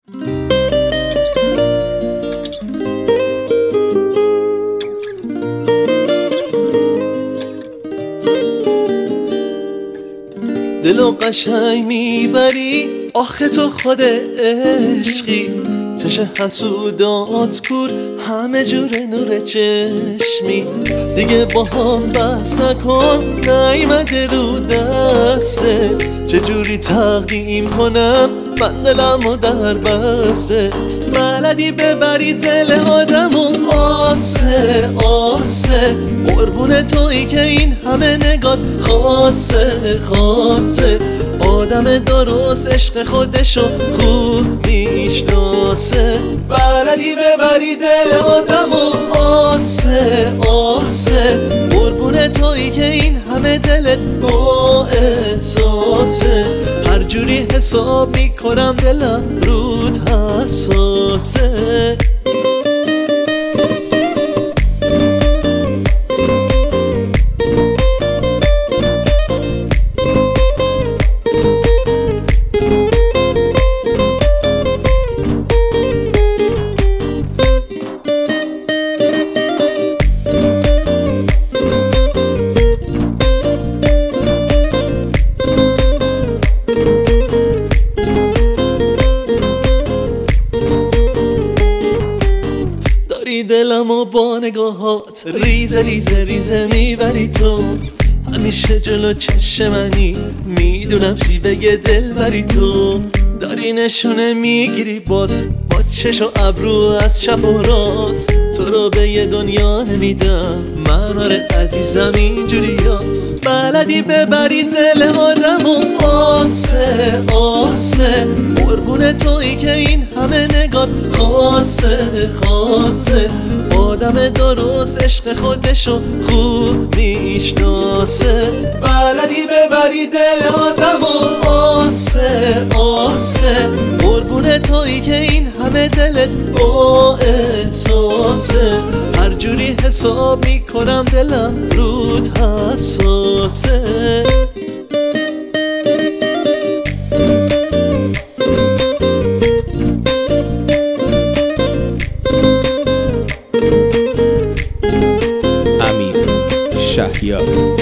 دلو قشنگ میبری آخه تو خود عشقی، چش حسودات کور همه جور نور چشمی. دیگه با هم بس نکن نیمده رو دسته، چجوری تقدیم کنم من دلمو در بسبت. بلدی ببری دل آدمو آسه آسه، قربون تویی که این همه نگات خاصه خاصه. آدم درست عشق خودشو خوب میشناسه. بلدی ببری دل آدمو آسه آسه، قربون تویی که این همه دلت با احساسه. هر جوری حساب میکنم دلم رود حساسه. دلمو با نگاهات ریزه ریزه ریزه میبری تو، همیشه جلو چشم منی میدونم شیوه دل بری تو. داری نشونه میگیری باز با چش و ابرو از چپ و راست، تو رو به یه دنیا نمیدم من آره عزیزم اینجوری هست. بلدی ببری دل آدمو آسه آسه، قربون تویی که این همه نگات خاصه خاصه. آدم درست عشق خودشو خوب میشناسه. بلدی ببری دل آدمو آسه آسه، قربون تویی که این همه دلت با احساسه. هر جوری حساب میکنم دلم رود حساسه. امیر شهیار.